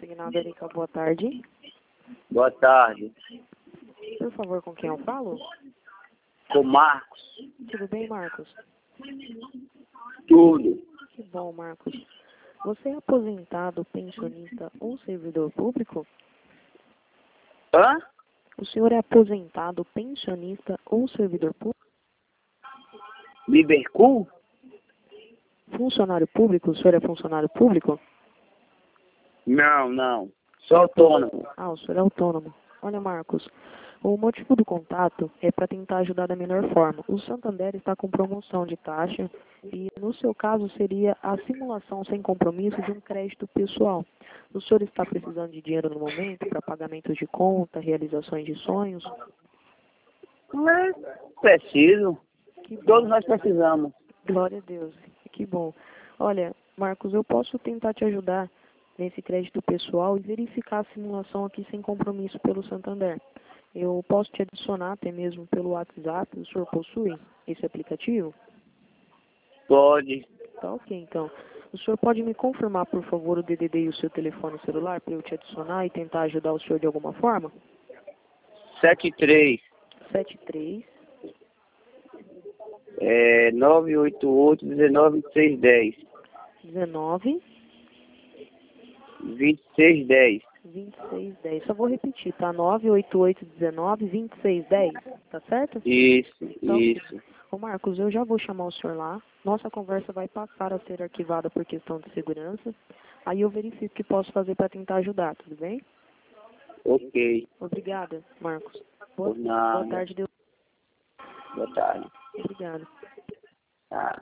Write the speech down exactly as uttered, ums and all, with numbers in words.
Consignado Erika, boa tarde. Boa tarde. Por favor, com quem eu falo? Com Marcos. Tudo bem, Marcos? Tudo. Que bom, Marcos. Você é aposentado, pensionista ou servidor público? Hã? O senhor é aposentado, pensionista ou servidor público? Libercool? Funcionário público? O senhor é funcionário público? Não, não. Sou autônomo. Ah, o senhor é autônomo. Olha, Marcos, o motivo do contato é para tentar ajudar da melhor forma. O Santander está com promoção de taxa e, no seu caso, seria a simulação sem compromisso de um crédito pessoal. O senhor está precisando de dinheiro no momento para pagamentos de conta, realizações de sonhos? Não é preciso. Que bom. Todos nós precisamos. Glória a Deus. Que bom. Olha, Marcos, eu posso tentar te ajudar nesse crédito pessoal e verificar a simulação aqui sem compromisso pelo Santander. Eu posso te adicionar até mesmo pelo WhatsApp. O senhor possui esse aplicativo? Pode. Tá ok, então. O senhor pode me confirmar, por favor, o D D D e o seu telefone celular para eu te adicionar e tentar ajudar o senhor de alguma forma? Sete três. sete três. É, nove oito oito, dezenove, vinte e seis, dez. dezenove. vinte e seis, dez. vinte e seis dez. Só vou repetir, tá? nove oito oito, dezenove, vinte e seis, dez. Tá certo? Isso, Então, isso. ô Marcos, eu já vou chamar o senhor lá. Nossa conversa vai passar a ser arquivada por questão de segurança. Aí eu verifico o que posso fazer para tentar ajudar, tudo bem? Ok. Obrigada, Marcos. Boa, Por nada. boa tarde, Deus. Boa tarde. Obrigada. Ah.